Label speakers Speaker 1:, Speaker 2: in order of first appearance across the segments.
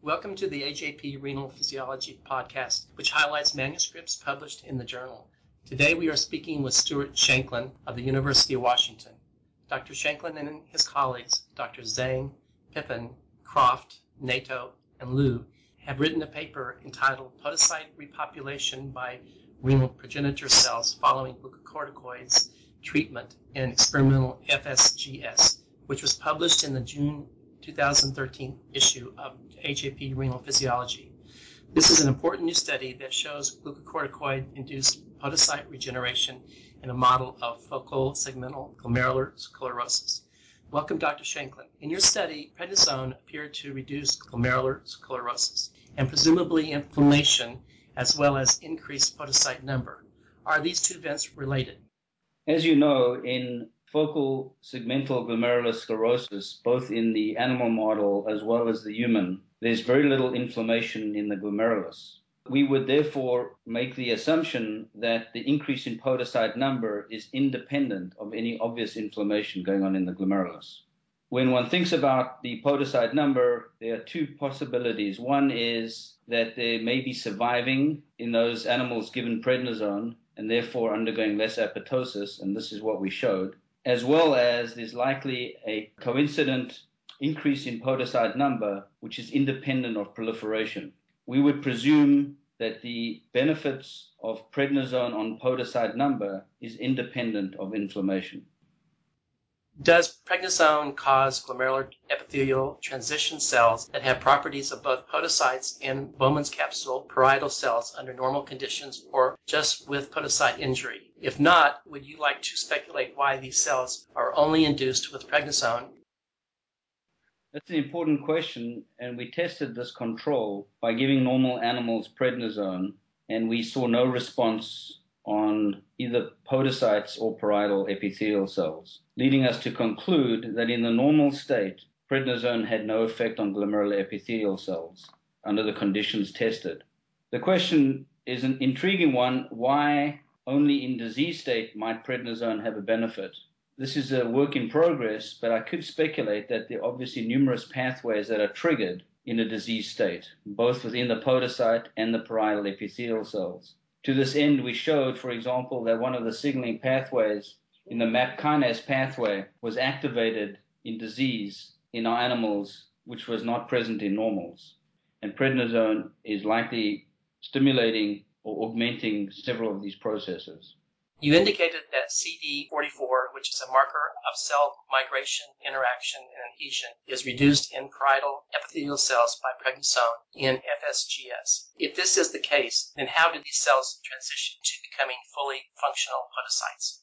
Speaker 1: Welcome to the AJP Renal Physiology podcast, which highlights manuscripts published in the journal. Today we are speaking with Stuart Shanklin of the University of Washington. Dr. Shanklin and his colleagues, Dr. Zhang, Pippin, Croft, Nato, and Liu, have written a paper entitled Podocyte Repopulation by Renal Progenitor Cells Following Glucocorticoids Treatment in Experimental FSGS, which was published in the June 2013 issue of AJP Renal Physiology. This is an important new study that shows glucocorticoid-induced podocyte regeneration in a model of focal segmental glomerular sclerosis. Welcome, Dr. Shanklin. In your study, prednisone appeared to reduce glomerular sclerosis and presumably inflammation as well as increased podocyte number. Are these two events related?
Speaker 2: As you know, in focal segmental glomerular sclerosis, both in the animal model as well as the human, there's very little inflammation in the glomerulus. We would therefore make the assumption that the increase in podocyte number is independent of any obvious inflammation going on in the glomerulus. When one thinks about the podocyte number, there are two possibilities. One is that there may be surviving in those animals given prednisone and therefore undergoing less apoptosis, and this is what we showed, as well as there's likely a coincident increase in podocyte number, which is independent of proliferation. We would presume that the benefits of prednisone on podocyte number is independent of inflammation.
Speaker 1: Does prednisone cause glomerular epithelial transition cells that have properties of both podocytes and Bowman's capsule parietal cells under normal conditions, or just with podocyte injury? If not, would you like to speculate why these cells are only induced with prednisone?
Speaker 2: That's an important question, and we tested this control by giving normal animals prednisone, and we saw no response on either podocytes or parietal epithelial cells, leading us to conclude that in the normal state, prednisone had no effect on glomerular epithelial cells under the conditions tested. The question is an intriguing one: why only in disease state might prednisone have a benefit? This is a work in progress, but I could speculate that there are obviously numerous pathways that are triggered in a disease state, both within the podocyte and the parietal epithelial cells. To this end, we showed, for example, that one of the signaling pathways in the MAP kinase pathway was activated in disease in our animals, which was not present in normals. And prednisone is likely stimulating or augmenting several of these processes.
Speaker 1: You indicated that CD44, which is a marker of cell migration, interaction, and adhesion, is reduced in parietal epithelial cells by prednisone in FSGS. If this is the case, then how do these cells transition to becoming fully functional podocytes?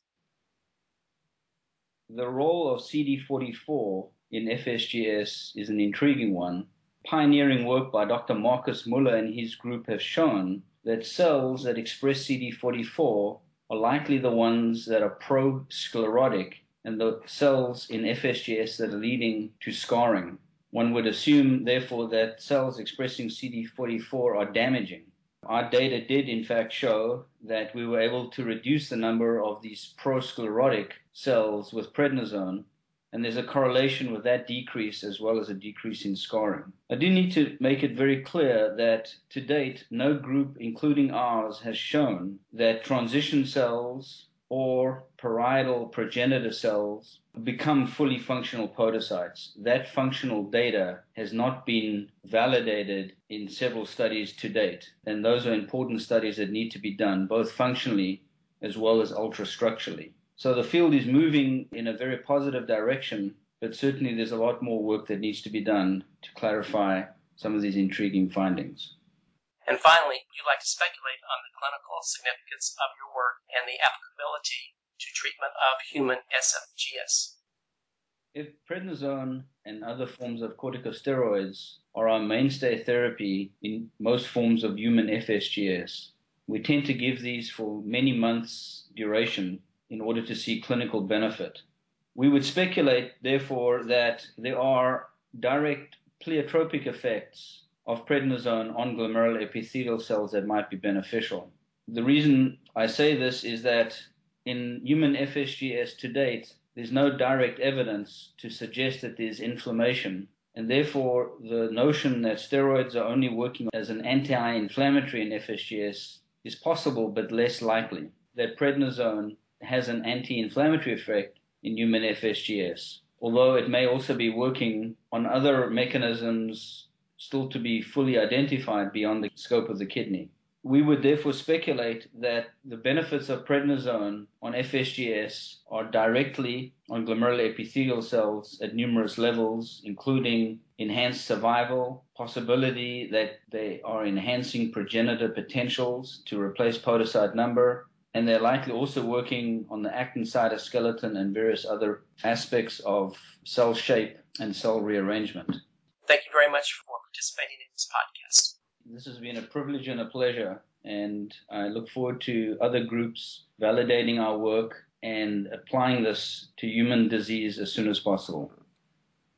Speaker 2: The role of CD44 in FSGS is an intriguing one. Pioneering work by Dr. Marcus Muller and his group have shown that cells that express CD44 are likely the ones that are pro-sclerotic and the cells in FSGS that are leading to scarring. One would assume, therefore, that cells expressing CD44 are damaging. Our data did, in fact, show that we were able to reduce the number of these pro-sclerotic cells with prednisone, and there's a correlation with that decrease as well as a decrease in scarring. I do need to make it very clear that to date, no group, including ours, has shown that transition cells or parietal progenitor cells become fully functional podocytes. That functional data has not been validated in several studies to date, and those are important studies that need to be done, both functionally as well as ultrastructurally. So the field is moving in a very positive direction, but certainly there's a lot more work that needs to be done to clarify some of these intriguing findings.
Speaker 1: And finally, would you like to speculate on the clinical significance of your work and the applicability to treatment of human FSGS?
Speaker 2: If prednisone and other forms of corticosteroids are our mainstay therapy in most forms of human FSGS, we tend to give these for many months duration in order to see clinical benefit. We would speculate, therefore, that there are direct pleiotropic effects of prednisone on glomerular epithelial cells that might be beneficial. The reason I say this is that in human FSGS to date, there's no direct evidence to suggest that there's inflammation And therefore, the notion that steroids are only working as an anti-inflammatory in FSGS is possible, but less likely. That prednisone has an anti-inflammatory effect in human FSGS, although it may also be working on other mechanisms still to be fully identified beyond the scope of the kidney. We would therefore speculate that the benefits of prednisone on FSGS are directly on glomerular epithelial cells at numerous levels, including enhanced survival, possibility that they are enhancing progenitor potentials to replace podocyte number, and they're likely also working on the actin cytoskeleton and various other aspects of cell shape and cell rearrangement.
Speaker 1: Thank you very much for participating in this podcast.
Speaker 2: This has been a privilege and a pleasure, and I look forward to other groups validating our work and applying this to human disease as soon as possible.